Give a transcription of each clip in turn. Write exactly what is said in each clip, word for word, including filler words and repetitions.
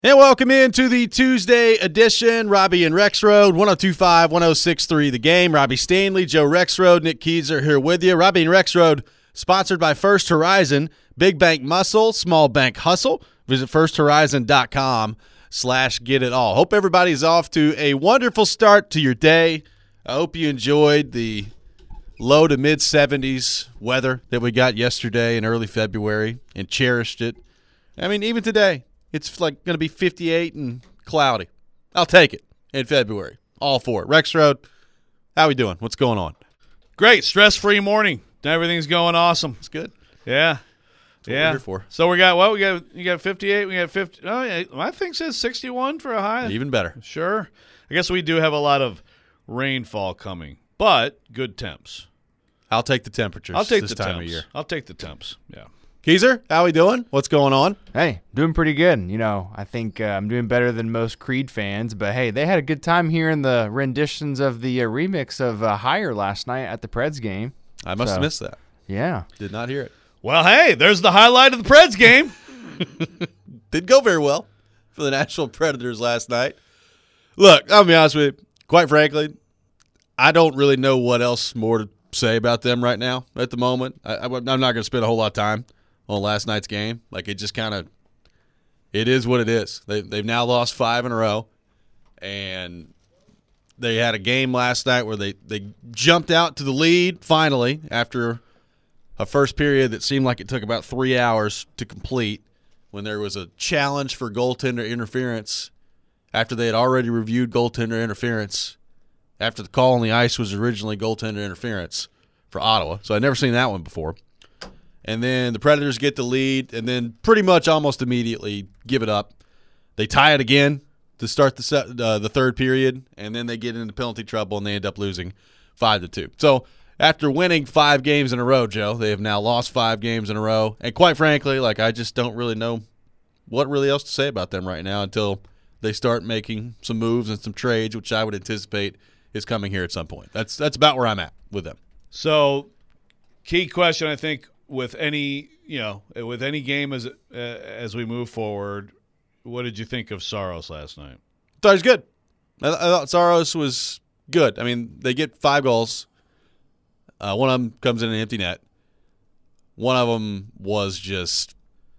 And welcome into the Tuesday edition. Robbie and Rexroad, one oh two point five, one oh six point three The Game. Robbie Stanley, Joe Rexroad, Nick Keyser here with you. Robbie and Rexroad, sponsored by First Horizon. Big bank muscle, small bank hustle. Visit first horizon dot com slash get it all. Hope everybody's off to a wonderful start to your day. I hope you enjoyed the low to mid seventies weather that we got yesterday in early February and cherished it. I mean, even today, it's like going to be fifty-eight and cloudy. I'll take it in February. All for it. Rexroad, how we doing? What's going on? Great. Stress-free morning. Everything's going awesome. It's good. Yeah. That's what yeah. we're here for. So we got what? We got you got fifty-eight. We got fifty. Oh, yeah. My thing says sixty-one for a high. Even better. Sure. I guess we do have a lot of rainfall coming, but good temps. I'll take the temperatures. I'll take this the time temps. of year. I'll take the temps. Yeah. Keyser, how we doing? What's going on? Hey, doing pretty good. You know, I think uh, I'm doing better than most Creed fans, but hey, they had a good time hearing the renditions of the uh, remix of uh, Higher last night at the Preds game. I must So, have missed that. Yeah. Did not hear it. Well, hey, there's the highlight of the Preds game. Didn't go very well for the Nashville Predators last night. Look, I'll be honest with you. Quite frankly, I don't really know what else more to say about them right now at the moment. I, I, I'm not going to spend a whole lot of time on last night's game. Like, it just kind of – it is what it is. They, they've now lost five in a row, and they had a game last night where they, they jumped out to the lead finally after a first period that seemed like it took about three hours to complete when there was a challenge for goaltender interference after they had already reviewed goaltender interference after the call on the ice was originally goaltender interference for Ottawa. So I'd never seen that one before. And then the Predators get the lead, and then pretty much almost immediately give it up. They tie it again to start the set, uh, the third period, and then they get into penalty trouble, and they end up losing five to two. So after winning five games in a row, Joe, they have now lost five games in a row. And quite frankly, like I just don't really know what really else to say about them right now until they start making some moves and some trades, which I would anticipate is coming here at some point. That's that's about where I'm at with them. So, key question, I think, with any you know, with any game as uh, as we move forward, what did you think of Saros last night? I thought he was good. I, I thought Saros was good. I mean, they get five goals. Uh, one of them comes in an empty net. One of them was just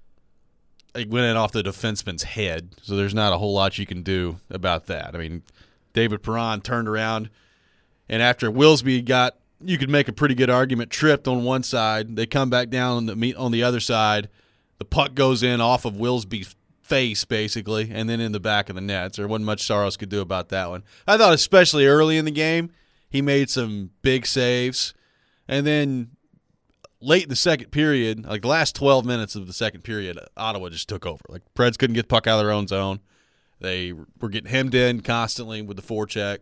it went in off the defenseman's head, so there's not a whole lot you can do about that. I mean, David Perron turned around, and after Wilsby got, you could make a pretty good argument, tripped on one side. They come back down on the on the other side. The puck goes in off of Wilsby's face, basically, and then in the back of the net. So there wasn't much Saros could do about that one. I thought especially early in the game, he made some big saves. And then late in the second period, like the last twelve minutes of the second period, Ottawa just took over. Like, Preds couldn't get the puck out of their own zone. They were getting hemmed in constantly with the forecheck.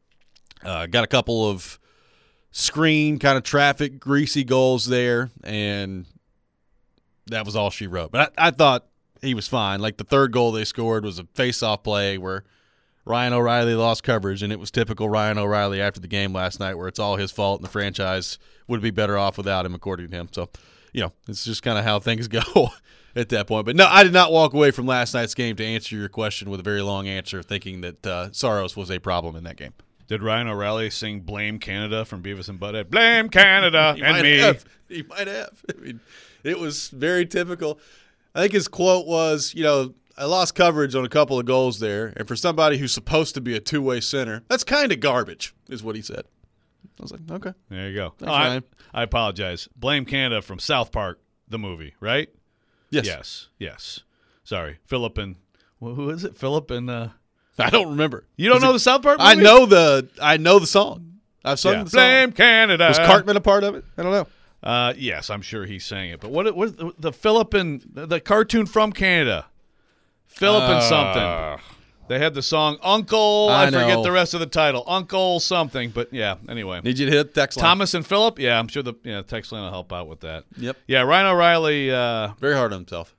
Uh, got a couple of screen kind of traffic, greasy goals there, and that was all she wrote. But I, I thought he was fine. Like, the third goal they scored was a face-off play where Ryan O'Reilly lost coverage, and it was typical Ryan O'Reilly after the game last night where it's all his fault and the franchise would be better off without him, according to him. So, you know, it's just kind of how things go at that point. But, no, I did not walk away from last night's game to answer your question with a very long answer thinking that uh, Saros was a problem in that game. Did Ryan O'Reilly sing Blame Canada from Beavis and Butthead? Blame Canada he and might me. Have. He might have. I mean, it was very typical. I think his quote was, you know, I lost coverage on a couple of goals there, and for somebody who's supposed to be a two-way center, that's kind of garbage, is what he said. I was like, okay. There you go. Thanks, Oh, I, Ryan. I apologize. Blame Canada from South Park, the movie, right? Yes. Yes. Yes. Sorry. Philip and wh- who is it? Philip and uh, I don't remember. you don't Was know it- the South Park movie? I know the I know the song. I've sung Yeah. the song. Blame Canada. Was Cartman a part of it? I don't know. Uh, yes, I'm sure he sang it. But what what the, the Philip and the, the cartoon from Canada? Philip and Uh, something. They had the song Uncle. I, I forget know. the rest of the title. Uncle something. But yeah. Anyway. Need you to hit the text line. Thomas and Philip. Yeah, I'm sure the yeah text line will help out with that. Yep. Yeah, Ryan O'Reilly. Uh, Very hard on himself.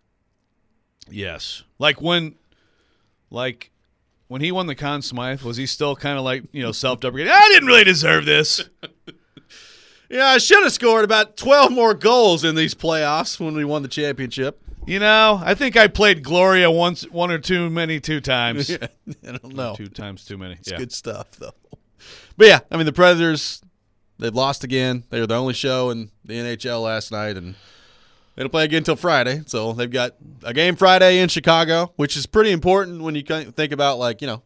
yes, like when, like when he won the Conn Smythe, was he still kind of like you know self-deprecating? I didn't really deserve this. Yeah, I should have scored about twelve more goals in these playoffs when we won the championship. You know, I think I played Gloria once, one or two many, two times. Yeah, I don't know. Two times too many. It's yeah. good stuff, though. But, yeah, I mean, the Predators, they've lost again. They were the only show in the N H L last night, and they don't play again until Friday. So they've got a game Friday in Chicago, which is pretty important when you think about, like, you know,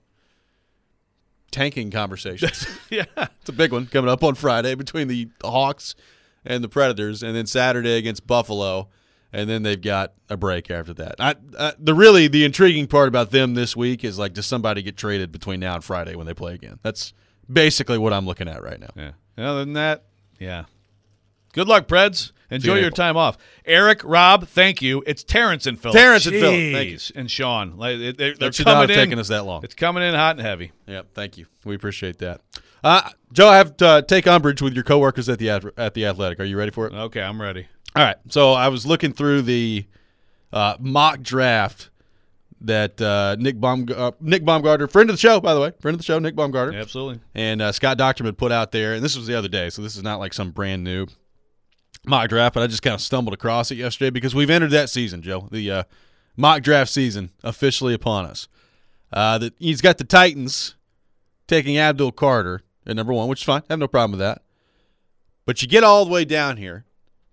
tanking conversations. yeah. It's a big one coming up on Friday between the Hawks and the Predators, and then Saturday against Buffalo. And then they've got a break after that. I, I, the really the intriguing part about them this week is, like, does somebody get traded between now and Friday when they play again? That's basically what I'm looking at right now. Yeah. And other than that, yeah. Good luck, Preds. Enjoy you your April. time off. Eric, Rob, thank you. It's Terrence and Phil. Terrence and Phil, thank you. And Sean. Like, they're they're That should not coming have in. taken us that long. It's coming in hot and heavy. Yep, thank you. We appreciate that. Uh, Joe, I have to uh, take umbrage with your coworkers at the at the Athletic. Are you ready for it? Okay, I'm ready. All right. So I was looking through the uh, mock draft that uh, Nick Baum uh, Nick Baumgartner, friend of the show, by the way, friend of the show, Nick Baumgartner, Absolutely. and uh, Scott Docterman put out there, and this was the other day, so this is not like some brand new mock draft, but I just kind of stumbled across it yesterday because we've entered that season, Joe. The uh, mock draft season officially upon us. Uh, the, he's got the Titans taking Abdul Carter at number one, which is fine. I have no problem with that. But you get all the way down here,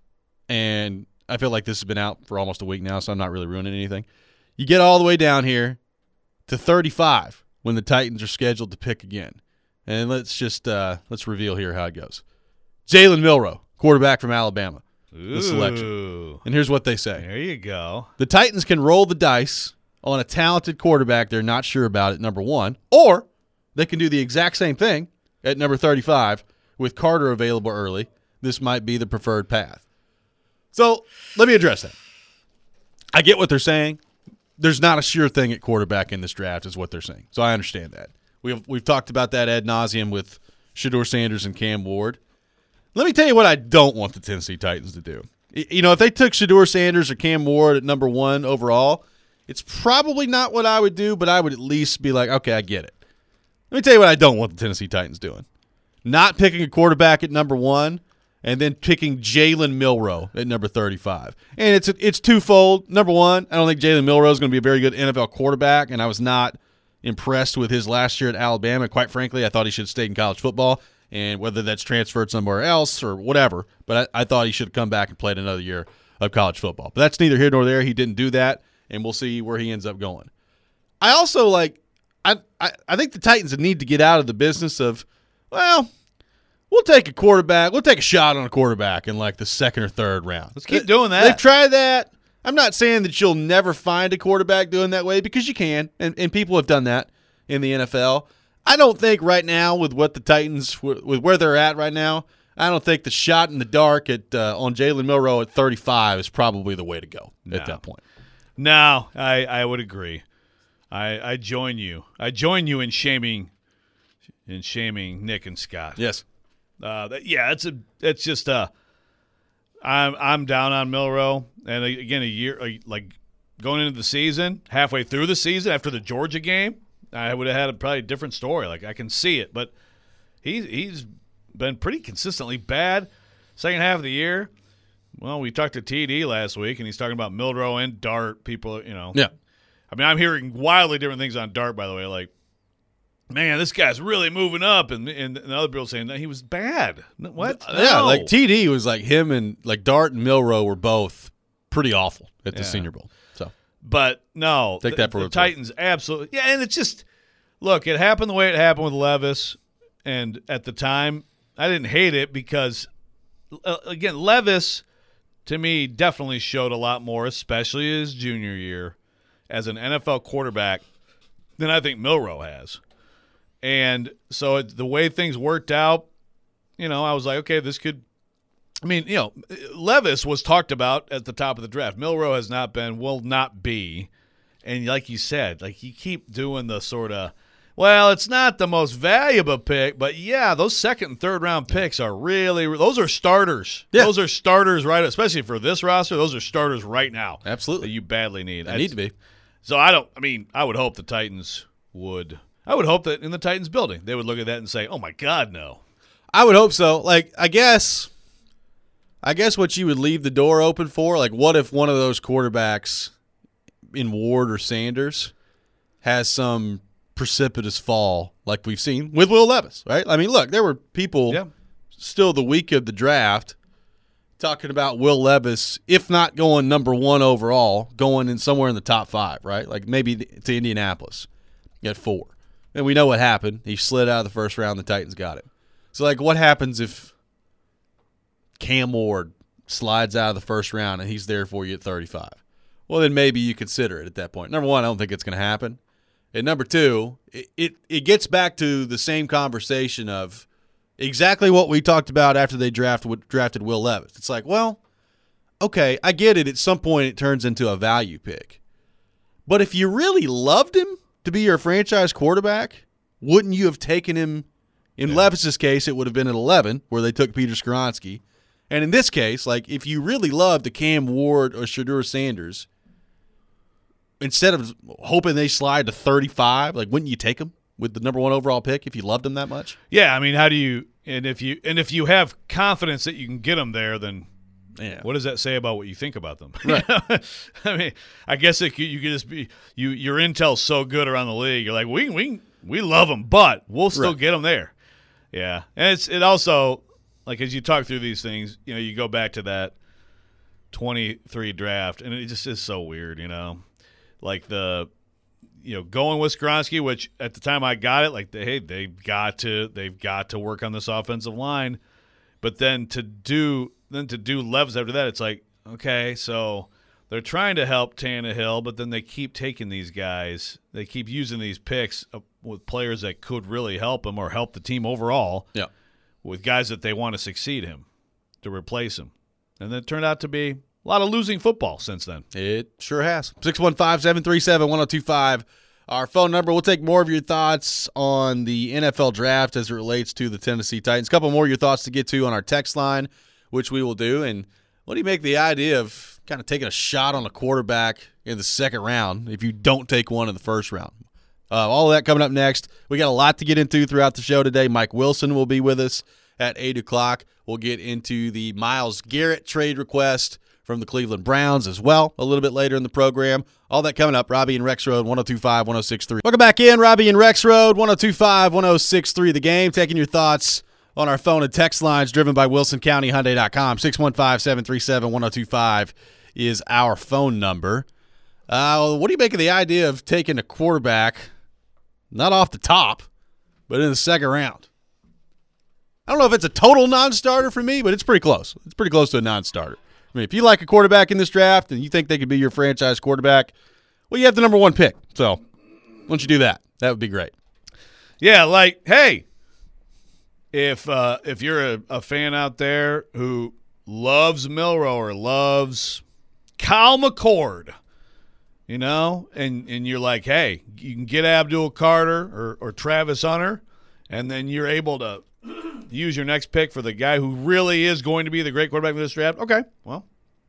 and I feel like this has been out for almost a week now, so I'm not really ruining anything. You get all the way down here to thirty-five when the Titans are scheduled to pick again. And let's just uh, let's reveal here how it goes. Jalen Milroe, quarterback from Alabama, the selection. Ooh. And here's what they say. There you go. The Titans can roll the dice on a talented quarterback they're not sure about at number one, or they can do the exact same thing at number thirty-five with Carter available early. This might be the preferred path. So let me address that. I get what they're saying. There's not a sure thing at quarterback in this draft is what they're saying. So I understand that. We've, we've talked about that ad nauseum with Shedeur Sanders and Cam Ward. Let me tell you what I don't want the Tennessee Titans to do. You know, if they took Shedeur Sanders or Cam Ward at number one overall, it's probably not what I would do, but I would at least be like, okay, I get it. Let me tell you what I don't want the Tennessee Titans doing. Not picking a quarterback at number one and then picking Jalen Milroe at number thirty-five. And it's it's twofold. Number one, I don't think Jalen Milroe is going to be a very good N F L quarterback, and I was not impressed with his last year at Alabama. Quite frankly, I thought he should have stayed in college football, and whether that's transferred somewhere else or whatever, but I, I thought he should have come back and played another year of college football. But that's neither here nor there. He didn't do that, and we'll see where he ends up going. I also, like, I, I, I think the Titans need to get out of the business of, well, we'll take a quarterback. We'll take a shot on a quarterback in, like, the second or third round. Let's keep doing that. They've tried that. I'm not saying that you'll never find a quarterback doing that way because you can, and, and people have done that in the N F L. I don't think right now with what the Titans, with where they're at right now, I don't think the shot in the dark at uh, on Jalen Milroe at thirty-five is probably the way to go No. at that point. No, I, I would agree. I I join you. I join you in shaming in shaming Nick and Scott. Yes. Uh, that, yeah, it's a it's just uh I'm I'm down on Milroe, and again a year like going into the season, halfway through the season after the Georgia game, I would have had a probably different story. Like I can see it, but he he's been pretty consistently bad. Second half of the year, well, we talked to T D last week, and he's talking about Milroe and Dart. People, you know, Yeah. I mean, I'm hearing wildly different things on Dart, by the way. Like, man, this guy's really moving up, and and, and other people saying that he was bad. No, what? Yeah, No. like T D was like him and like Dart and Milroe were both pretty awful at the Yeah. Senior Bowl. So But no, Take the, that for the what it's worth. Titans absolutely. Yeah, and it's just look, it happened the way it happened with Levis, and at the time, I didn't hate it because uh, again, Levis to me definitely showed a lot more, especially his junior year as an N F L quarterback than I think Milroe has. And so it, the way things worked out, you know, I was like, okay, this could I mean, you know, Levis was talked about at the top of the draft. Milroe has not been, will not be. And like you said, like you keep doing the sort of, well, it's not the most valuable pick, but yeah, those second and third round picks are really, those are starters. Yeah. Those are starters, right? Especially for this roster, those are starters right now. absolutely, That you badly need. they need to be. So I don't, I mean, I would hope the Titans would, I would hope that in the Titans building, they would look at that and say, oh my God, no. I would hope so. Like I guess I guess what you would leave the door open for, like what if one of those quarterbacks in Ward or Sanders has some precipitous fall like we've seen with Will Levis, right? I mean, look, there were people Yeah. still the week of the draft talking about Will Levis, if not going number one overall, going in somewhere in the top five, right? Like maybe to Indianapolis at four. And we know what happened. He slid out of the first round. The Titans got him. So, like, what happens if Cam Ward slides out of the first round and he's there for you at thirty-five? Well, then maybe you consider it at that point. Number one, I don't think it's going to happen. And number two, it, it, it gets back to the same conversation of exactly what we talked about after they draft, drafted Will Levis. It's like, well, okay, I get it. At some point, it turns into a value pick. But if you really loved him to be your franchise quarterback, wouldn't you have taken him? In yeah. Levis's case, it would have been at eleven, where they took Peter Skoronski. And in this case, like if you really loved the Cam Ward or Shedeur Sanders, instead of hoping they slide to thirty-five, like wouldn't you take them with the number one overall pick if you loved them that much? Yeah, I mean, how do you and if you and if you have confidence that you can get them there, then yeah. what does that say about what you think about them? Right. I mean, I guess it, you could just be you your intel's so good around the league. You're like, we we we love them, but we'll still right. get them there. Yeah, and it's it also like as you talk through these things, you know, you go back to that twenty-three draft, and it just is so weird, you know, like the. You know, going with Skoronski, which at the time I got it, like, hey, they've got to they've got to work on this offensive line, but then to do then to do Levis after that, it's like, okay, so they're trying to help Tannehill, but then they keep taking these guys, they keep using these picks with players that could really help him or help the team overall, yeah, with guys that they want to succeed him to replace him, and then it turned out to be. A lot of losing football since then. It sure has. six one five, seven three seven, one oh two five. Our phone number. We'll take more of your thoughts on the N F L draft as it relates to the Tennessee Titans. A couple more of your thoughts to get to on our text line, which we will do. And what do you make the idea of kind of taking a shot on a quarterback in the second round if you don't take one in the first round? Uh, all of that coming up next. We got a lot to get into throughout the show today. Mike Wilson will be with us at eight o'clock. We'll get into the Myles Garrett trade request from the Cleveland Browns as well a little bit later in the program. All that coming up. Robbie and Rex Road, one oh two five, one oh six three. Welcome back in. Robbie and Rex Road, one oh two five, one oh six three. The Game. Taking your thoughts on our phone and text lines driven by Wilson County Hyundai dot com. six one five, seven three seven, one oh two five is our phone number. Uh, what do you make of the idea of taking a quarterback, not off the top, but in the second round? I don't know if it's a total non-starter for me, but it's pretty close. It's pretty close to a non-starter. I mean, if you like a quarterback in this draft and you think they could be your franchise quarterback, well, you have the number one pick. So, why don't you do that? That would be great. Yeah, like, hey, if uh, if you're a, a fan out there who loves Milroe or loves Kyle McCord, you know, and, and you're like, hey, you can get Abdul Carter or, or Travis Hunter, and then you're able to use your next pick for the guy who really is going to be the great quarterback of this draft. Okay, well,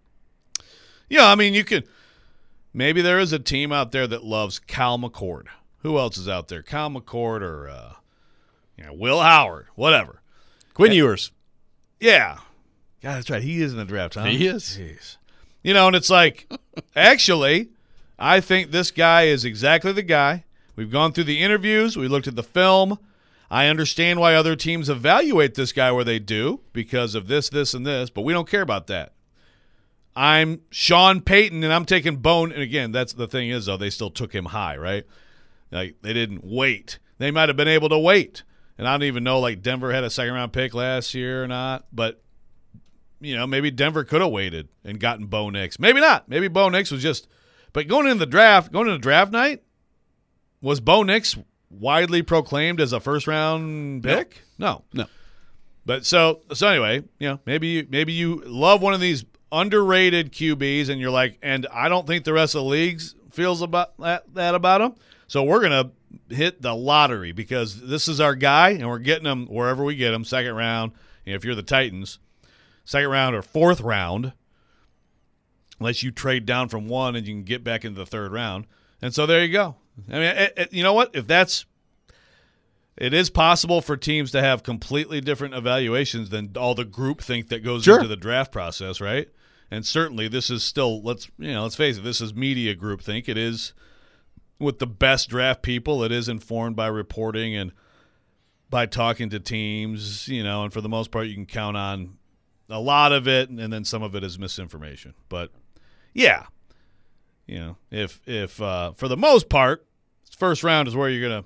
yeah, I mean, you could – maybe there is a team out there that loves Kyle McCord. Who else is out there? Kyle McCord or uh, you know, Will Howard, whatever. Quinn Ewers. Yeah. God, that's right. He is in the draft, huh? He is. Jeez. You know, and it's like, actually, I think this guy is exactly the guy. We've gone through the interviews. We looked at the film. I understand why other teams evaluate this guy where they do because of this, this, and this, but we don't care about that. I'm Sean Payton, and I'm taking Bone. And, again, that's the thing is, though, they still took him high, right? Like, they didn't wait. They might have been able to wait. And I don't even know, like, Denver had a second-round pick last year or not. But, you know, maybe Denver could have waited and gotten Bo Nix. Maybe not. Maybe Bo Nix was just – but going into the draft, going into draft night, was Bo Nix – widely proclaimed as a first-round pick? No. No. But so so anyway, you know, maybe you, maybe you love one of these underrated Q Bs and you're like, and I don't think the rest of the leagues feels about that, that about him. So we're going to hit the lottery because this is our guy and we're getting him wherever we get him, second round. And if you're the Titans, second round or fourth round, unless you trade down from one and you can get back into the third round. And so there you go. I mean, it, it, you know what? If that's it is possible for teams to have completely different evaluations than all the groupthink that goes Sure. into the draft process, right? And certainly this is still, let's you know, let's face it, this is media groupthink. It is with the best draft people. It is informed by reporting and by talking to teams, you know, and for the most part you can count on a lot of it, and then some of it is misinformation. But yeah, you know, if if uh, for the most part, first round is where you're gonna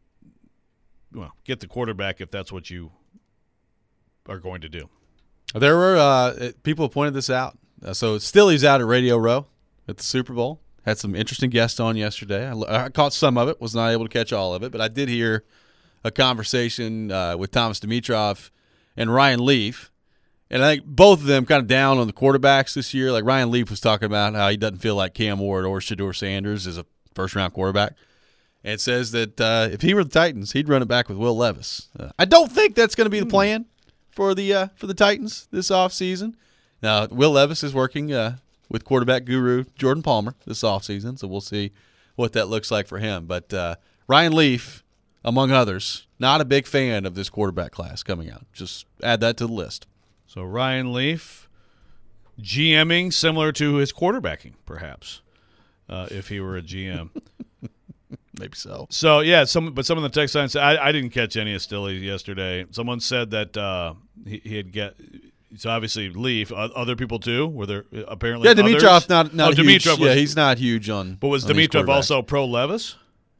well get the quarterback if that's what you are going to do. There were uh, people pointed this out. Uh, so Stilly's out at Radio Row at the Super Bowl. Had some interesting guests on yesterday. I, I caught some of it, was not able to catch all of it, but I did hear a conversation uh, with Thomas Dimitroff and Ryan Leaf. And I think both of them kind of down on the quarterbacks this year. Like Ryan Leaf was talking about how he doesn't feel like Cam Ward or Shedeur Sanders is a first-round quarterback. And says that uh, if he were the Titans, he'd run it back with Will Levis. Uh, I don't think that's going to be the plan for the uh, for the Titans this offseason. Now, Will Levis is working uh, with quarterback guru Jordan Palmer this offseason, so we'll see what that looks like for him. But uh, Ryan Leaf, among others, not a big fan of this quarterback class coming out. Just add that to the list. So Ryan Leaf, GMing similar to his quarterbacking, perhaps, uh, if he were a G M. Maybe so. So, yeah, some but some of the text line said, I, I didn't catch any of Stilly yesterday. Someone said that uh, he, he had get so obviously Leaf. Other people too? Were there apparently? Yeah, Dimitroff others? not not oh, huge. Dimitroff was, yeah, he's not huge on. But was on these Dimitroff quarterbacks. also pro Levis?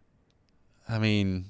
I mean,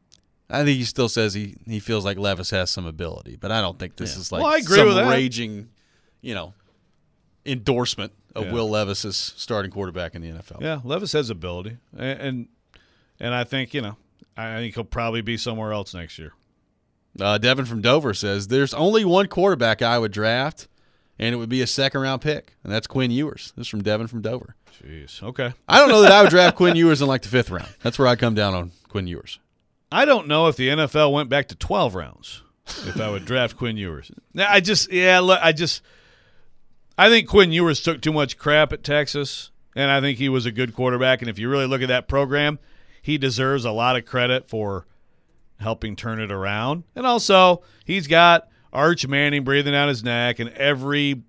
I think he still says he, he feels like Levis has some ability, but I don't think this Yeah. is like Well, I agree some with that. raging, you know, endorsement of Yeah. Will Levis as starting quarterback in the N F L. Yeah, Levis has ability, and and, and I think you know, I think he'll probably be somewhere else next year. Uh, Devin from Dover says there's only one quarterback I would draft, and it would be a second round pick, and that's Quinn Ewers. This is from Devin from Dover. Jeez. Okay. I don't know that I would draft Quinn Ewers in like the fifth round. That's where I come down on Quinn Ewers. I don't know if the N F L went back to twelve rounds if I would draft Quinn Ewers. Now, I just, yeah, look, I just, I think Quinn Ewers took too much crap at Texas, and I think he was a good quarterback. And if you really look at that program, he deserves a lot of credit for helping turn it around. And also, he's got Arch Manning breathing down his neck and every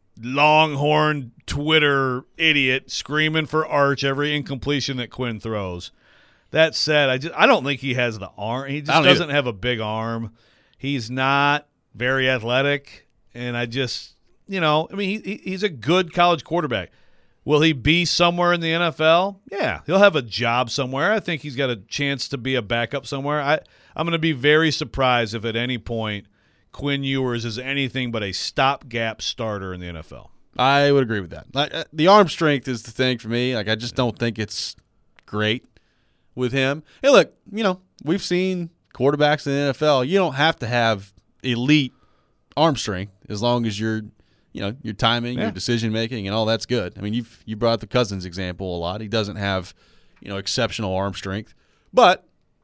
Longhorn Twitter idiot screaming for Arch every incompletion that Quinn throws. That said, I just I don't think he has the arm. He just doesn't have a big arm. He's not very athletic, and I just you know I mean he, he's a good college quarterback. Will he be somewhere in the N F L? Yeah, he'll have a job somewhere. I think he's got a chance to be a backup somewhere. I I'm going to be very surprised if at any point Quinn Ewers is anything but a stopgap starter in the N F L. I would agree with that. Like, uh, the arm strength is the thing for me. Like I just don't think it's great with him. Hey, look, you know, we've seen quarterbacks in the N F L. You don't have to have elite arm strength as long as you're, you know, your timing, Yeah. your decision making, and all that's good. I mean, you've you brought up the Cousins example a lot. He doesn't have, you know, exceptional arm strength, but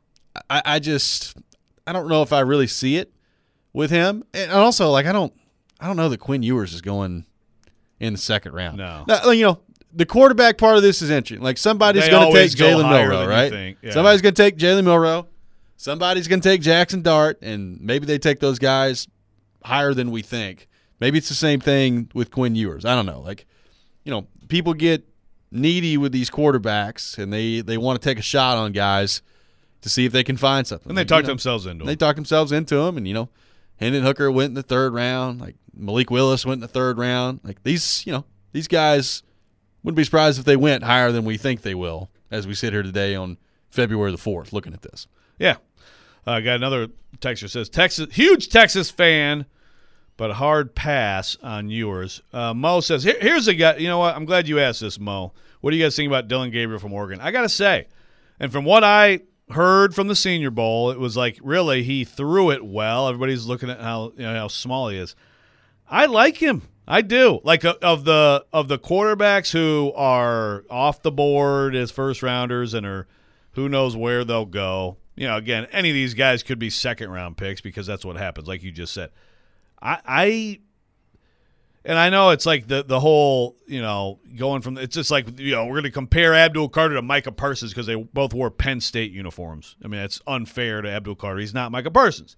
I, I just I don't know if I really see it with him. And also, like I don't I don't know that Quinn Ewers is going in the second round. No. Now, you know, the quarterback part of this is interesting. Like somebody's They going to take always go Jalen higher Milrow, than you right? think. Yeah. Somebody's going to take Jalen Milrow. Somebody's going to take Jackson Dart, and maybe they take those guys higher than we think. Maybe it's the same thing with Quinn Ewers. I don't know. Like, you know, people get needy with these quarterbacks, and they, they want to take a shot on guys to see if they can find something. And they Like, talk you know, themselves into They it. talk themselves into him, and, you know, Hendon Hooker went in the third round. Like, Malik Willis went in the third round. Like, these, you know, these guys wouldn't be surprised if they went higher than we think they will as we sit here today on February the fourth looking at this. Yeah. I uh, got another texter says, Texas, huge Texas fan, but a hard pass on Ewers. Uh, Mo says, Here, here's a guy. You know what? I'm glad you asked this, Mo. What do you guys think about Dylan Gabriel from Oregon? I got to say, and from what I heard from the Senior Bowl, it was like, really, he threw it well. Everybody's looking at how you know, how small he is. I like him. I do. Like uh, of the of the quarterbacks who are off the board as first rounders and are who knows where they'll go. You know, again, any of these guys could be second round picks because that's what happens, like you just said. I, I And I know it's like the the whole, you know, going from – it's just like, you know, we're going to compare Abdul Carter to Micah Parsons because they both wore Penn State uniforms. I mean, it's unfair to Abdul Carter. He's not Micah Parsons.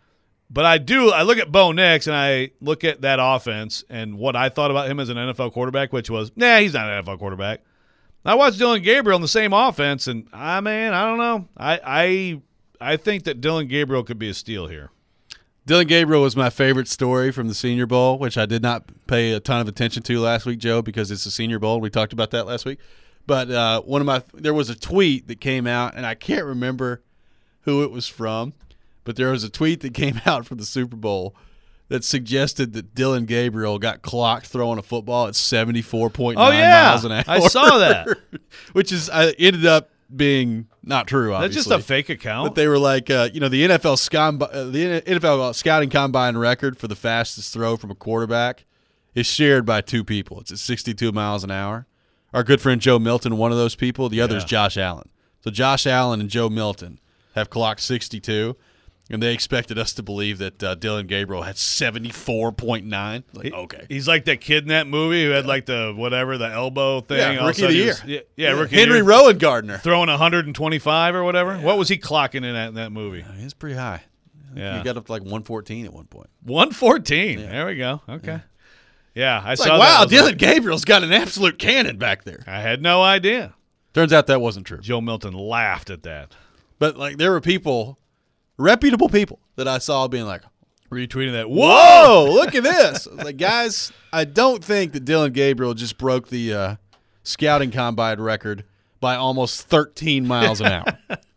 But I do – I look at Bo Nix and I look at that offense and what I thought about him as an N F L quarterback, which was, nah, he's not an N F L quarterback. I watched Dylan Gabriel in the same offense, and, I man, I don't know. I I I think that Dylan Gabriel could be a steal here. Dylan Gabriel was my favorite story from the Senior Bowl, which I did not pay a ton of attention to last week, Joe, because it's the Senior Bowl. We talked about that last week. But uh, one of my there was a tweet that came out, and I can't remember who it was from, but there was a tweet that came out from the Super Bowl that suggested that Dylan Gabriel got clocked throwing a football at seventy-four point nine oh, yeah. miles an hour. I saw that. Which is uh, ended up being not true, obviously. That's just a fake account. But they were like, uh, you know, the N F L scom- uh, the N F L scouting combine record for the fastest throw from a quarterback is shared by two people. It's at sixty-two miles an hour. Our good friend Joe Milton, one of those people. The other is Yeah. Josh Allen. So Josh Allen and Joe Milton have clocked sixty-two, and they expected us to believe that uh, Dylan Gabriel had seventy-four point nine. Like, He- okay. He's like that kid in that movie who had like the whatever, the elbow thing. Yeah, All rookie a of the sudden he year. was- yeah, yeah, rookie Henry of the year. Rowan Gardner. Throwing one hundred twenty-five or whatever. What was he clocking in at in that movie? He's pretty high. Yeah. He got up to like one fourteen at one point. one fourteen. There we go. Okay. Yeah, I It's saw like, that. wow, I was Dylan like, Gabriel's got an absolute cannon back there. I had no idea. Turns out that wasn't true. Joe Milton laughed at that. But like there were people, reputable people, that I saw being like, Retweeting that. whoa, look at this. I was like, guys, I don't think that Dylan Gabriel just broke the uh, scouting combine record by almost thirteen miles an hour.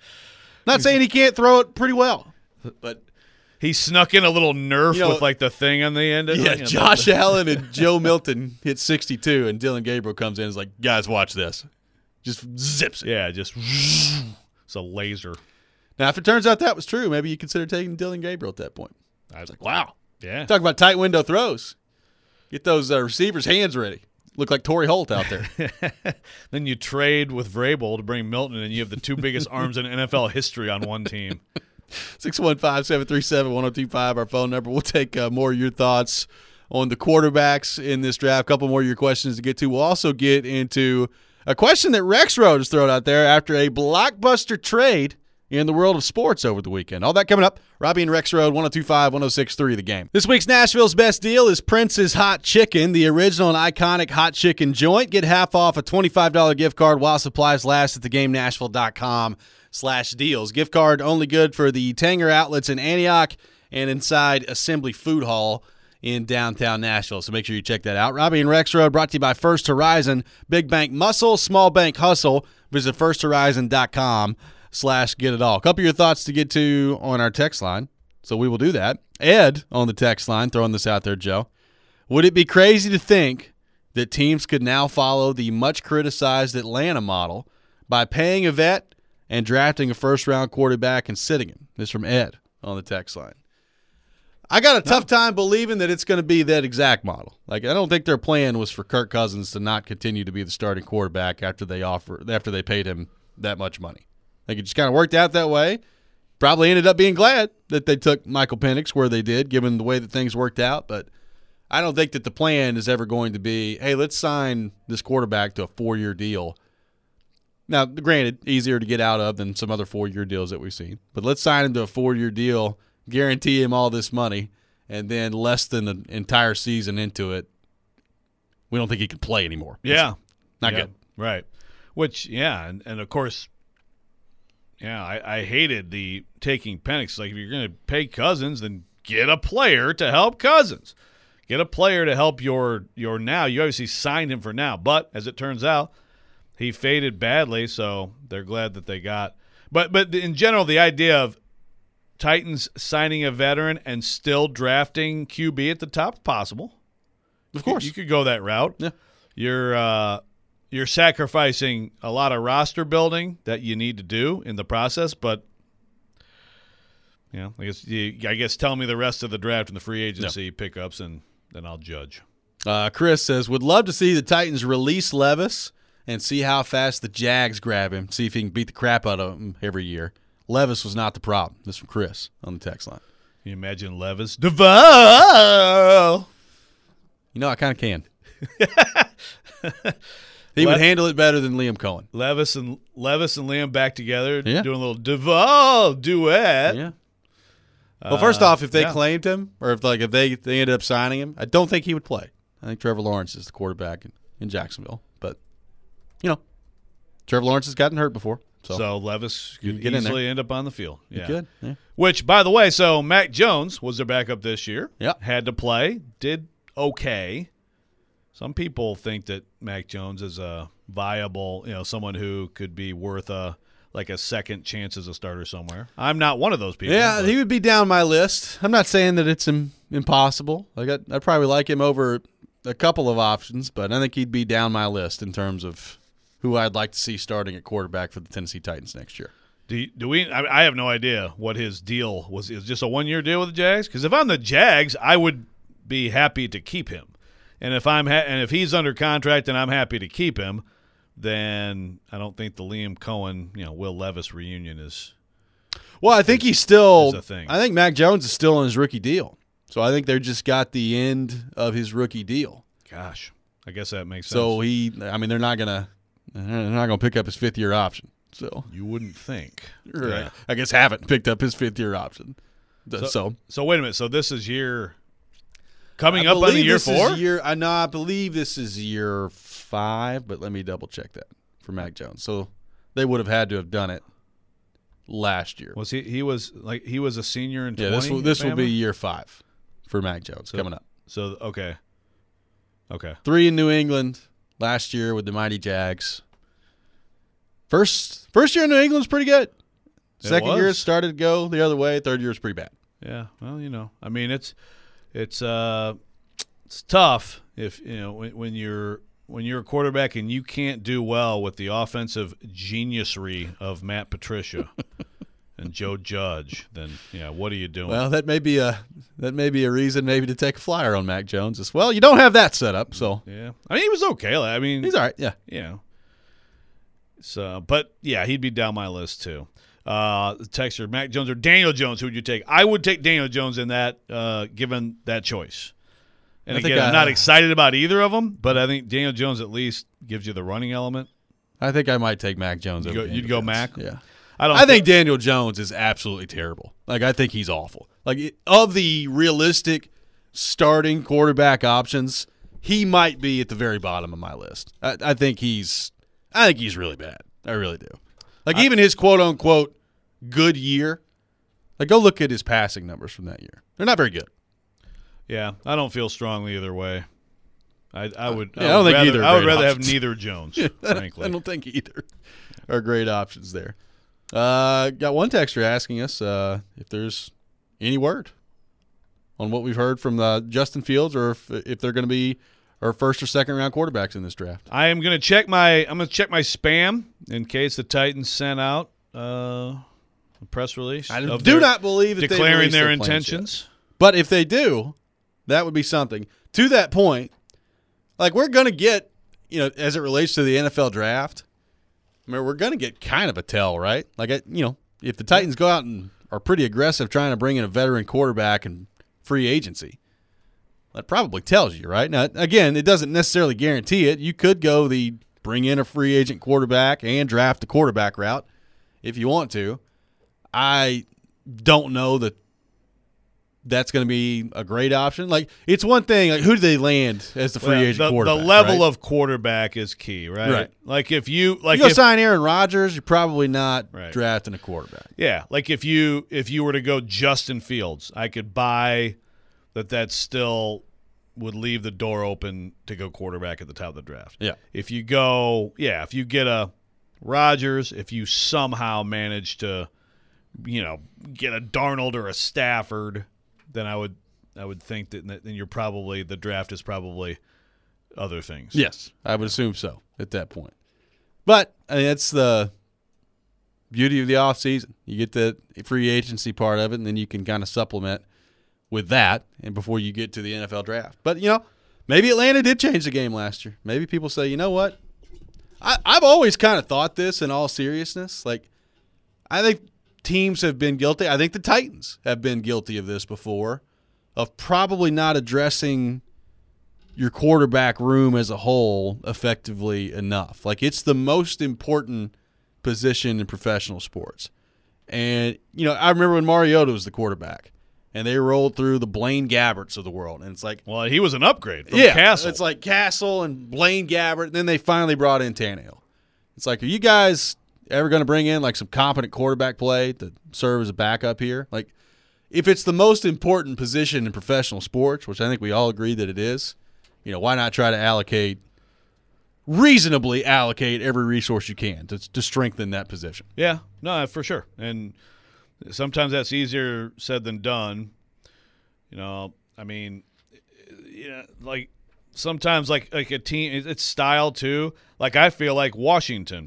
Not saying he can't throw it pretty well, but He snuck in a little Nerf You know, with like the thing on the end. Of yeah, it. You know, Josh the- Allen and Joe Milton hit sixty-two, and Dylan Gabriel comes in and is like, guys, watch this. Just zips it. Yeah, just it's a laser. Now, if it turns out that was true, maybe you consider taking Dylan Gabriel at that point. I was like, Wow. yeah. Talk about tight window throws. Get those uh, receivers' hands ready. Look like Torrey Holt out there. Then you trade with Vrabel to bring Milton, and you have the two biggest arms in N F L history on one team. six one five, seven three seven, one oh two five, our phone number. We'll take uh, more of your thoughts on the quarterbacks in this draft. A couple more of your questions to get to. We'll also get into a question that Rex Road has thrown out there after a blockbuster trade in the world of sports over the weekend. All that coming up. Robbie and Rex Road, one oh two five, one oh six three, The Game. This week's Nashville's Best Deal is Prince's Hot Chicken, the original and iconic hot chicken joint. Get half off a twenty-five dollars gift card while supplies last at the game nashville dot com slash deals. Gift card only good for the Tanger outlets in Antioch and inside Assembly Food Hall in downtown Nashville. So make sure you check that out. Robbie and Rex Road brought to you by First Horizon. Big bank muscle, small bank hustle. Visit first horizon dot com slash get it all. A couple of your thoughts to get to on our text line. So we will do that. Ed on the text line, throwing this out there, Joe. Would it be crazy to think that teams could now follow the much criticized Atlanta model by paying a vet and drafting a first-round quarterback and sitting him? This is from Ed on the text line. I got a tough time believing that it's going to be that exact model. Like, I don't think their plan was for Kirk Cousins to not continue to be the starting quarterback after they offer after they paid him that much money. Like, it just kind of worked out that way. Probably ended up being glad that they took Michael Penix where they did, given the way that things worked out. But I don't think that the plan is ever going to be, hey, let's sign this quarterback to a four-year deal. Now, granted, easier to get out of than some other four-year deals that we've seen. But let's sign him to a four-year deal, guarantee him all this money, and then less than an entire season into it, we don't think he can play anymore. Yeah. It's not Yeah, good. Right. Which, yeah, and, and of course, yeah, I, I hated the taking Penix. Like, if you're going to pay Cousins, then get a player to help Cousins. Get a player to help your your now. You obviously signed him for now, but as it turns out, he faded badly, so they're glad that they got. But but in general, the idea of Titans signing a veteran and still drafting Q B at the top is possible. Of course. You, you could go that route. Yeah. You're uh, you're sacrificing a lot of roster building that you need to do in the process, but you know, I guess you, I guess tell me the rest of the draft and the free agency pickups, and then I'll judge. Uh, Chris says, would love to see the Titans release Levis and see how fast the Jags grab him, see if he can beat the crap out of him every year. Levis was not the problem. This is from Chris on the text line. Can you imagine Levis? Duval! You know, I kind of can. He Let- would handle it better than Liam Cohen. Levis and Levis and Liam back together, Yeah. doing a little Duval duet. Yeah. Well, first Uh, off, if they yeah. claimed him, or if like if they, they ended up signing him, I don't think he would play. I think Trevor Lawrence is the quarterback in, in Jacksonville. But you know, Trevor Lawrence has gotten hurt before, so, So Levis You could get in there. easily end up on the field. he Yeah. could. Yeah. Which, by the way, so Mac Jones was their backup this year. Yeah. Had to play. Did okay. Some people think that Mac Jones is a viable, you know, someone who could be worth a like a second chance as a starter somewhere. I'm not one of those people. Yeah, but- he would be down my list. I'm not saying that it's im- impossible. Like I'd, I'd probably like him over a couple of options, but I think he'd be down my list in terms of who I'd like to see starting at quarterback for the Tennessee Titans next year. Do, you- do we? I, I have no idea what his deal was. Is it just a one year deal with the Jags? Because if I'm the Jags, I would be happy to keep him. And if I'm ha- and if he's under contract and I'm happy to keep him, then I don't think the Liam Cohen, you know, Will Levis reunion is. Well, I think he's still. is a thing. I think Mac Jones is still on his rookie deal, so I think they're just got the end of his rookie deal. Gosh, I guess that makes sense. So he, I mean, they're not gonna, they're not gonna pick up his fifth year option. So you wouldn't think. Right. Yeah. I guess haven't picked up his fifth year option. So, so So wait a minute. So this is year coming I up on the believe year this is four. Year, I know. I believe this is year five, but let me double check that for Mac Jones. So they would have had to have done it last year. Was he? He was like he was a senior in Yeah, twenty. this will at this will Bama? be year five for Mac Jones So- coming up. So okay, okay. Three in New England last year with the mighty Jags. First first year in New England's pretty good. It Second year it was. started to go the other way. Third year is pretty bad. Yeah, well, you know, I mean, it's it's uh, it's tough if you know when, when you're when you're a quarterback and you can't do well with the offensive geniusry of Matt Patricia and Joe Judge. Then yeah, what are you doing? Well, that may be a that may be a reason maybe to take a flyer on Mac Jones as well. You don't have that set up, so yeah, I mean, he was okay. I mean, he's all right. Yeah. you know, so but yeah, he'd be down my list too. Uh, the texter, Mac Jones or Daniel Jones, who would you take? I would take Daniel Jones in that, uh, given that choice. And I think again, I'm I- not excited about either of them, but I think Daniel Jones at least gives you the running element. I think I might take Mac Jones. You'd over go- Daniel you'd go Jones. Mac? Yeah. I don't. I think Daniel Jones is absolutely terrible. Like I think he's awful. Like it- of the realistic starting quarterback options, he might be at the very bottom of my list. I, I think he's, I think he's really bad. I really do. Like even his quote unquote good year. Like go look at his passing numbers from that year. They're not very good. Yeah, I don't feel strongly either way. I, I would. Yeah, I I, don't would think rather, either are I would great rather options. have neither Jones, I frankly. don't think either are great options there. Uh, got one texter asking us uh, if there's any word on what we've heard from uh, Justin Fields, or if, if they're going to be our first or second round quarterbacks in this draft. I am going to check my. I'm going to check my spam in case the Titans sent out uh, a press release. I of do their- not believe that they've declaring released their plans yet. intentions. But if they do, that would be something. To that point, like we're going to get, you know, as it relates to the N F L draft, I mean, we're going to get kind of a tell, right? Like, I- you know, if the Titans go out and are pretty aggressive trying to bring in a veteran quarterback and free agency, that probably tells you, right? Now, again, it doesn't necessarily guarantee it. You could go the bring in a free agent quarterback and draft a quarterback route if you want to. I don't know that that's going to be a great option. Like, it's one thing, like, who do they land as the free Well, agent the, quarterback? the level right? of quarterback is key, right? Right. Like if you like you go if, sign Aaron Rodgers, you're probably not Right. drafting a quarterback. yeah, like if you if you were to go Justin Fields, I could buy that. That still would leave the door open to go quarterback at the top of the draft. Yeah. If you go, yeah, if you get a Rodgers, if you somehow manage to, you know, get a Darnold or a Stafford, then I would I would think that then you're probably the draft is probably other things. Yes, I would assume so at that point. But I mean, that's the beauty of the offseason. You get the free agency part of it, and then you can kind of supplement with that and before you get to the N F L draft. But, you know, maybe Atlanta did change the game last year. Maybe people say, you know what? I, I've always kind of thought this in all seriousness. Like, I think teams have been guilty. I think the Titans have been guilty of this before, of probably not addressing your quarterback room as a whole effectively enough. Like, it's the most important position in professional sports. And, you know, I remember when Mariota was the quarterback, and they rolled through the Blaine Gabberts of the world. And it's like, well, he was an upgrade from yeah, Castle. It's like Castle and Blaine Gabbert, and then they finally brought in Tannehill. It's like, are you guys ever going to bring in, like, some competent quarterback play to serve as a backup here? Like, if it's the most important position in professional sports, which I think we all agree that it is, you know, why not try to allocate, reasonably allocate every resource you can to, to strengthen that position? Yeah, no, for sure. And sometimes that's easier said than done. You know, I mean, yeah, like sometimes like like a team, it's style too. Like I feel like Washington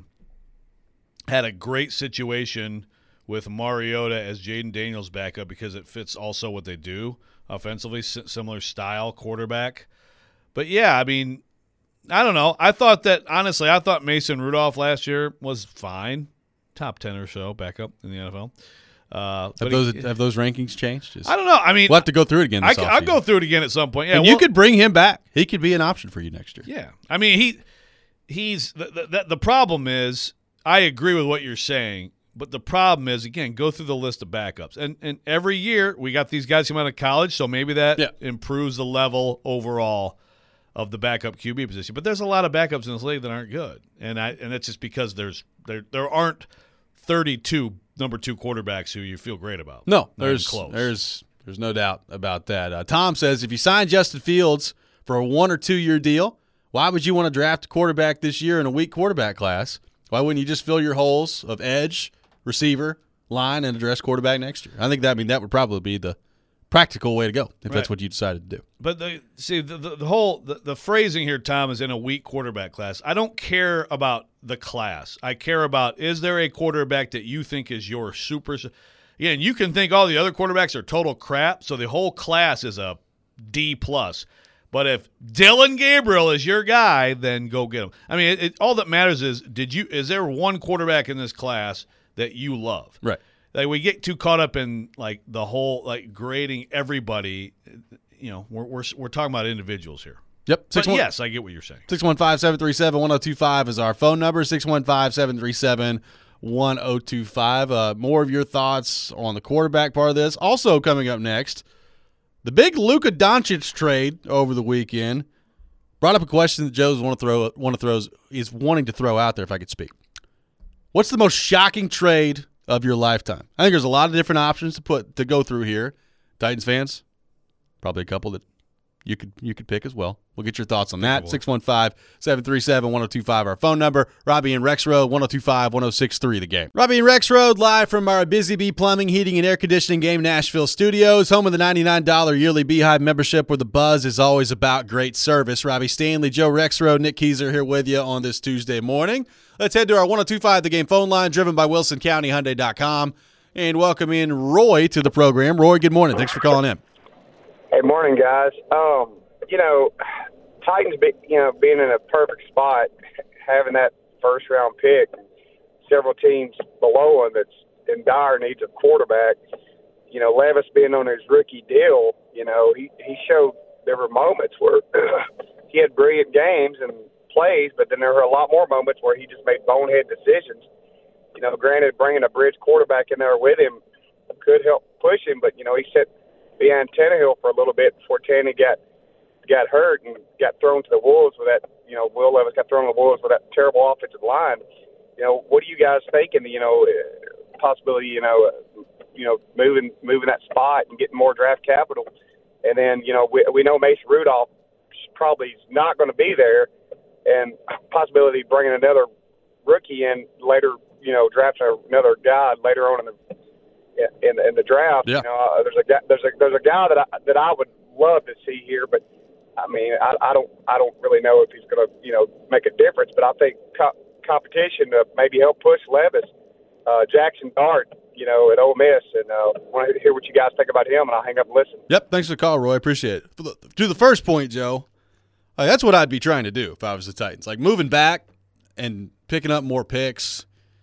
had a great situation with Mariota as Jaden Daniels backup because it fits also what they do offensively, similar style quarterback. But yeah, I mean, I don't know. I thought that, honestly, I thought Mason Rudolph last year was fine. Top ten or so backup in the N F L. Uh, have those he, have those rankings changed? Just, I don't know. I mean, we'll have to go through it again this I, I'll go through it again at some point. Yeah, and well, you could bring him back. He could be an option for you next year. Yeah. I mean, he he's the, the, the problem is, I agree with what you're saying, but the problem is, again, go through the list of backups. And and every year we got these guys come out of college, so maybe that yeah. improves the level overall of the backup Q B position. But there's a lot of backups in this league that aren't good. And I and it's just because there's there there aren't thirty-two number two quarterbacks who you feel great about. No, there's close. there's there's no doubt about that. Uh, Tom says, if you sign Justin Fields for a one or two year deal, why would you want to draft a quarterback this year in a weak quarterback class? Why wouldn't you just fill your holes of edge, receiver, line, and address quarterback next year? I think that I mean that would probably be the practical way to go if right. that's what you decided to do. But the, see, the, the, the whole the, the phrasing here, Tom, is in a weak quarterback class. I don't care about the class. I care about, is there a quarterback that you think is your super – yeah, and you can think all the other quarterbacks are total crap, so the whole class is a D plus. But if Dylan Gabriel is your guy, then go get him. I mean, it, it, all that matters is, did you is there one quarterback in this class that you love? Right. Like, we get too caught up in like the whole like grading everybody. You know, we're we're we're talking about individuals here. Yep. But one, yes, I get what you're saying. six one five, seven three seven, one oh two five is our phone number. six one five, seven three seven, one oh two five. Uh, more of your thoughts on the quarterback part of this. Also coming up next, the big Luka Doncic trade over the weekend brought up a question that Joe's want to throw want to throws is wanting to throw out there. If I could speak, what's the most shocking trade of your lifetime? I think there's a lot of different options to put to go through here. Titans fans, probably a couple that you could you could pick as well. We'll get your thoughts on that. six one five, seven three seven, one oh two five, our phone number. Robbie and Rex Road, one oh two five, one oh six three, the game. Robbie and Rex Road, live from our Busy Bee Plumbing, Heating, and Air Conditioning Game Nashville studios, home of the ninety-nine dollars yearly Beehive membership, where the buzz is always about great service. Robbie Stanley, Joe Rex Road, Nick Keyser here with you on this Tuesday morning. Let's head to our one oh two five The Game phone line, driven by Wilson County Hyundai dot com, and welcome in Roy to the program. Roy, good morning. Thanks for calling in. Hey, morning, guys. Um, you know, Titans, be, you know, being in a perfect spot, having that first-round pick, several teams below them that's in dire needs of quarterback. You know, Levis being on his rookie deal, you know, he, he showed there were moments where he had brilliant games and plays, but then there were a lot more moments where he just made bonehead decisions. You know, granted, bringing a bridge quarterback in there with him could help push him, but, you know, he sat behind Tannehill for a little bit before Tanny got got hurt and got thrown to the wolves with that, you know, Will Levis got thrown to the wolves with that terrible offensive line. You know, what are you guys thinking, you know, possibility, you know, uh, you know, moving moving that spot and getting more draft capital? And then, you know, we, we know Mason Rudolph probably is not going to be there, and possibility of bringing another rookie in later, you know, drafting another guy later on in the in, in the draft. Yeah. You know, uh, there's a guy, there's a there's a guy that I, that I would love to see here, but I mean, I, I don't I don't really know if he's going to, you know, make a difference. But I think co- competition to maybe help push Levis, uh, Jackson Dart, you know, at Ole Miss, and uh, want to hear what you guys think about him. And I'll hang up and listen. Yep, thanks for the call, Roy. Appreciate it. To the first point, Joe, uh, that's what I'd be trying to do if I was the Titans. Like, moving back and picking up more picks,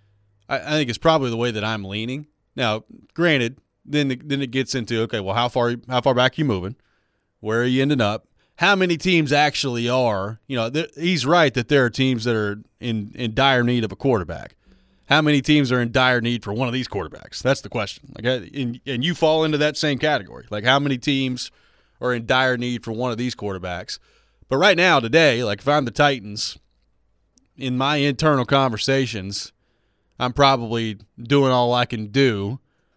I, I think is probably the way that I'm leaning. Now, granted, then then it gets into, okay, well, how far how far back are you moving? Where are you ending up? how many teams actually are, you know, th- he's right that there are teams that are in, in dire need of a quarterback. How many teams are in dire need for one of these quarterbacks? That's the question. Like, and, and you fall into that same category. Like, how many teams are in dire need for one of these quarterbacks? But right now, today, like if I'm the Titans, in my internal conversations, I'm probably doing all I can do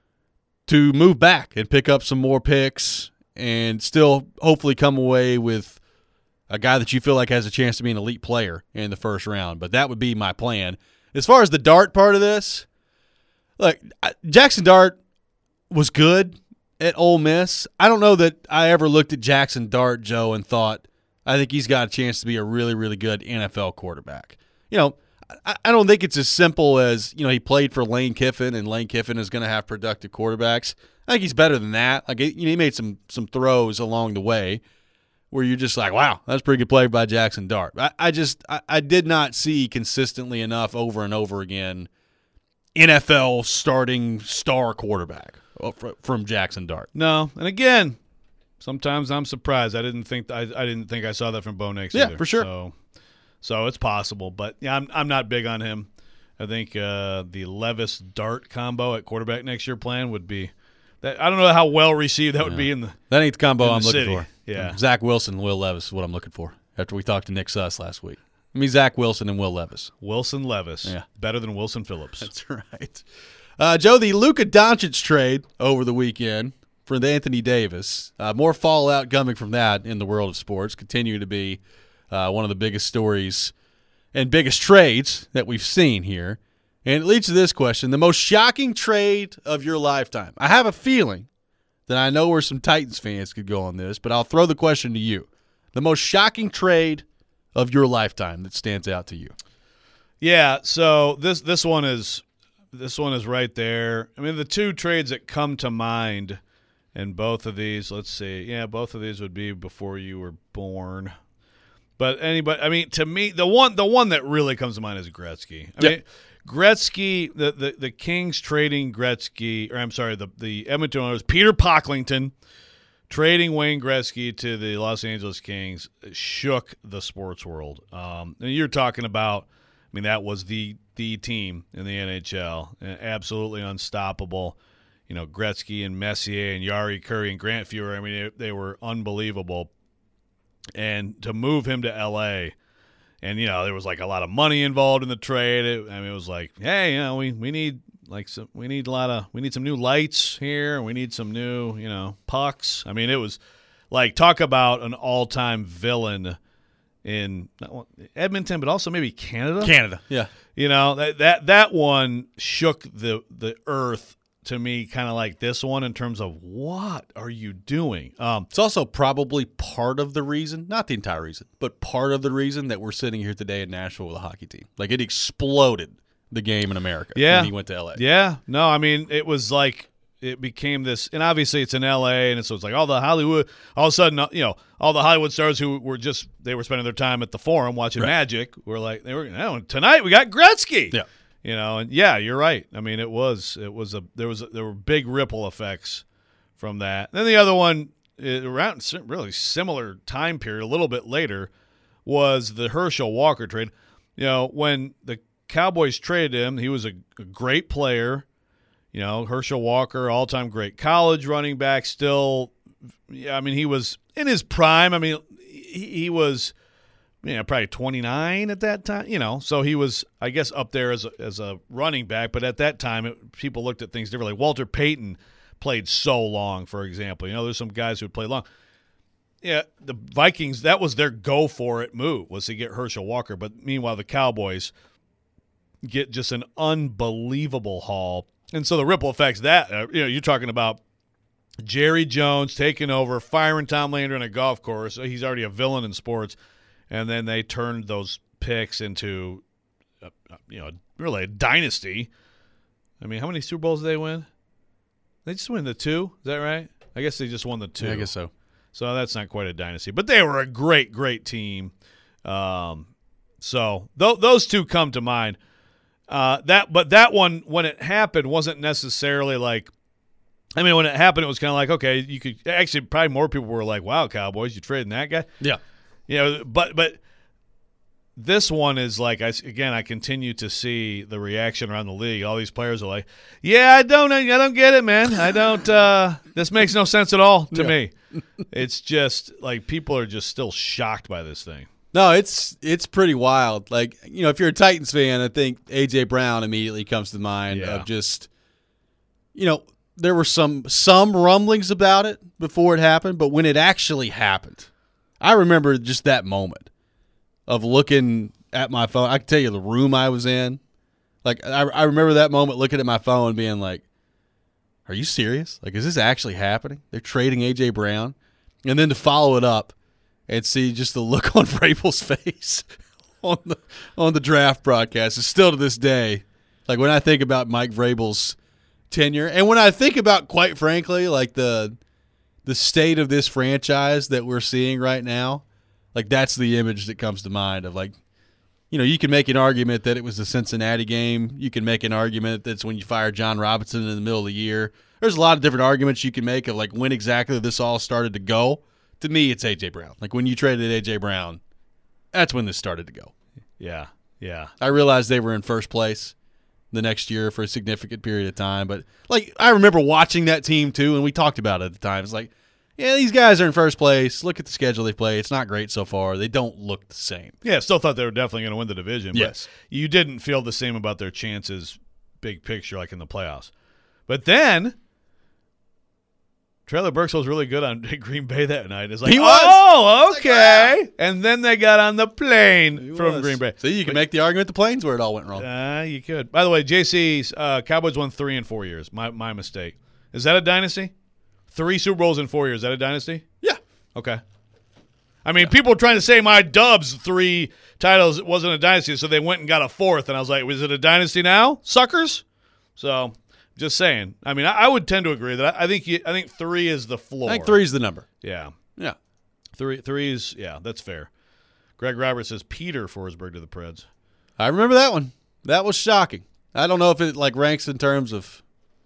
to move back and pick up some more picks and still hopefully come away with a guy that you feel like has a chance to be an elite player in the first round. But that would be my plan. As far as the Dart part of this, look, Jackson Dart was good at Ole Miss. I don't know that I ever looked at Jackson Dart, Joe, and thought, I think he's got a chance to be a really, really good N F L quarterback. You know, I, I don't think it's as simple as, you know, he played for Lane Kiffin and Lane Kiffin is going to have productive quarterbacks. I think he's better than that. Like, you know, he made some some throws along the way where you're just like, wow, that's a pretty good play by Jackson Dart. I, I just I, I did not see consistently enough over and over again N F L starting star quarterback from Jackson Dart. No, and again, sometimes I'm surprised. I didn't think I, I didn't think I saw that from Bo Nix Yeah, either. for sure. So, so it's possible, but yeah, I'm I'm not big on him. I think uh, the Levis Dart combo at quarterback next year plan would be that. I don't know how well received that would Yeah. be in the That ain't the combo in I'm the looking city. for. Yeah. Zach Wilson, Will Levis is what I'm looking for after we talked to Nick Suss last week. I mean, Zach Wilson and Will Levis. Wilson Levis. Yeah. Better than Wilson Phillips. That's right. Uh, Joe, the Luka Doncic trade over the weekend for the Anthony Davis. Uh, more fallout coming from that in the world of sports. Continue to be uh, one of the biggest stories and biggest trades that we've seen here. And it leads to this question. The most shocking trade of your lifetime. I have a feeling that I know where some Titans fans could go on this, but I'll throw the question to you. The most shocking trade of your lifetime that stands out to you. Yeah, so this this one is this one is right there. I mean, the two trades that come to mind, and both of these, let's see, yeah, both of these would be before you were born. But anybody, I mean, to me, the one the one that really comes to mind is Gretzky. I Yep. mean, Gretzky, the, the the Kings trading Gretzky, or I'm sorry, the the Edmonton Oilers, Peter Pocklington trading Wayne Gretzky to the Los Angeles Kings shook the sports world. Um, and you're talking about, I mean, that was the the team in the N H L, absolutely unstoppable. You know, Gretzky and Messier and Yari Curry and Grant Fuhrer. I mean, they, they were unbelievable. And to move him to L A, and you know, there was like a lot of money involved in the trade. It, I mean, it was like, hey, you know, we, we need like some, we need a lot of, we need some new lights here. We need some new, you know, pucks. I mean, it was like, talk about an all-time villain in not Edmonton, but also maybe Canada. Canada, yeah. You know, that that that one shook the the earth to me, kind of like this one in terms of what are you doing? Um, It's also probably part of the reason, not the entire reason, but part of the reason that we're sitting here today in Nashville with a hockey team. Like, it exploded the game in America Yeah. when he went to L A. Yeah, no, I mean, it was like it became this, and obviously it's in L A, and so it's like all the Hollywood, all of a sudden, you know, all the Hollywood stars who were just, they were spending their time at the Forum watching Right. Magic were like, they were, oh, tonight we got Gretzky. Yeah. You know, and yeah, you're right. I mean, it was, it was a, there was, a, there were big ripple effects from that. Then the other one, it, around really similar time period, a little bit later, was the Herschel Walker trade. You know, when the Cowboys traded him, he was a, a great player. You know, Herschel Walker, all-time great college running back, still, yeah, I mean, he was in his prime. I mean, he, he was, you know, probably twenty-nine at that time, you know, so he was, I guess, up there as a, as a running back, but at that time, it, people looked at things differently. Walter Payton played so long, for example. You know, there's some guys who played long. Yeah, the Vikings, that was their go-for-it move, was to get Herschel Walker, but meanwhile, the Cowboys get just an unbelievable haul. And so the ripple effects that, uh, you know, you're talking about Jerry Jones taking over, firing Tom Landry on a golf course. He's already a villain in sports. And then they turned those picks into, uh, you know, really a dynasty. I mean, how many Super Bowls did they win? They just win the two. Is that right? I guess they just won the two. Yeah, I guess so. So that's not quite a dynasty. But they were a great, great team. Um, so th- those two come to mind. Uh, that, but that one, when it happened, wasn't necessarily like I mean, when it happened, it was kind of like, okay, you could actually probably more people were like, wow, Cowboys, you trading that guy? Yeah. You know, but but this one is like, I, again, I continue to see the reaction around the league. All these players are like, yeah, I don't I don't get it, man. I don't uh, – this makes no sense at all to Yeah. me. It's just like people are just still shocked by this thing. No, it's it's pretty wild. Like, you know, if you're a Titans fan, I think A J. Brown immediately comes to mind Yeah. of just, you know, there were some some rumblings about it before it happened, but when it actually happened, I remember just that moment of looking at my phone. I can tell you the room I was in. Like, I, I remember that moment looking at my phone and being like, are you serious? Like, is this actually happening? They're trading A J. Brown? And then to follow it up and see just the look on Vrabel's face on the on the draft broadcast is still to this day. Like, when I think about Mike Vrabel's tenure, and when I think about, quite frankly, like the the state of this franchise that we're seeing right now, like that's the image that comes to mind of, like, you know, you can make an argument that it was the Cincinnati game. You can make an argument that's when you fired John Robinson in the middle of the year. There's a lot of different arguments you can make of, like, when exactly this all started to go. To me, it's A J. Brown. Like, when you traded A J. Brown, that's when this started to go. Yeah, yeah. I realized they were in first place the next year for a significant period of time. But, like, I remember watching that team, too, and we talked about it at the time. It's like, yeah, these guys are in first place. Look at the schedule they play. It's not great so far. They don't look the same. Yeah, still thought they were definitely going to win the division. But Yes. you didn't feel the same about their chances, big picture, like in the playoffs. But then Traylor Burks was really good on Green Bay that night. It's like, He was. oh, It's okay. like, And then they got on the plane He from was. Green Bay. See, you can make the argument the planes where it all went wrong. Uh, you could. By the way, J C's uh, Cowboys won three in four years. My my mistake. Is that a dynasty? Three Super Bowls in four years. Is that a dynasty? Yeah. Okay. I mean, people were trying to say my Dubs three titles wasn't a dynasty, so they went and got a fourth, and I was like, was it a dynasty now, suckers? So, just saying. I mean, I, I would tend to agree that I, I think you, I think three is the floor. I think three's the number. Yeah, Yeah. three three is yeah, that's fair. Greg Roberts says Peter Forsberg to the Preds. I remember that one. That was shocking. I don't know if it, like, ranks in terms of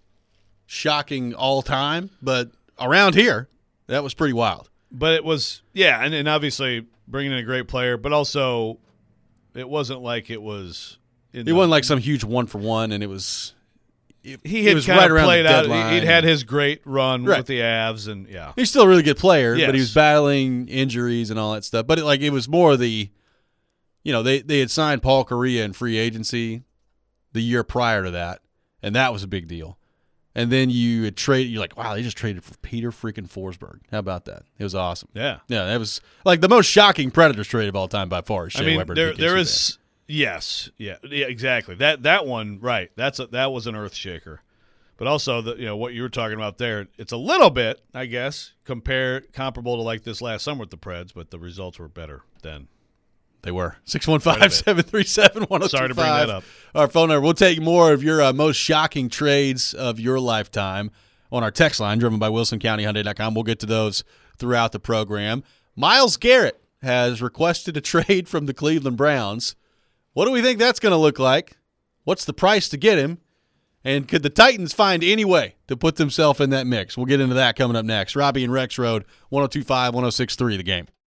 shocking all time, but around here, that was pretty wild. But it was, yeah, and, and obviously bringing in a great player, but also it wasn't like it was. In It the, wasn't like some huge one for one, and it was. It, he it had was kind right of around played the out. deadline. He, he'd had his great run Right. with the Avs, and yeah, He's still a really good player, but he Yes. was battling injuries and all that stuff. But it, like, it was more the, you know, they they had signed Paul Correa in free agency the year prior to that, and that was a big deal. And then you had traded. You're like, wow, they just traded for Peter freaking Forsberg. How about that? It was awesome. yeah. Yeah, that was like the most shocking Predators trade of all time by far. Shea I mean, Weber there and there P K is yes, yeah, yeah, exactly. That that one, right? That's a, that was an earth shaker. But also, the you know what you were talking about there, it's a little bit, I guess, compare comparable to like this last summer with the Preds, but the results were better then. They were. six one five, seven three seven, one oh two five. Sorry to bring that up. Our phone number. We'll take more of your uh, most shocking trades of your lifetime on our text line, driven by Wilson County Hyundai dot com. We'll get to those throughout the program. Myles Garrett has requested a trade from the Cleveland Browns. What do we think that's going to look like? What's the price to get him? And could the Titans find any way to put themselves in that mix? We'll get into that coming up next. Robbie and Rex Road, one oh two five, one oh six three, The Game.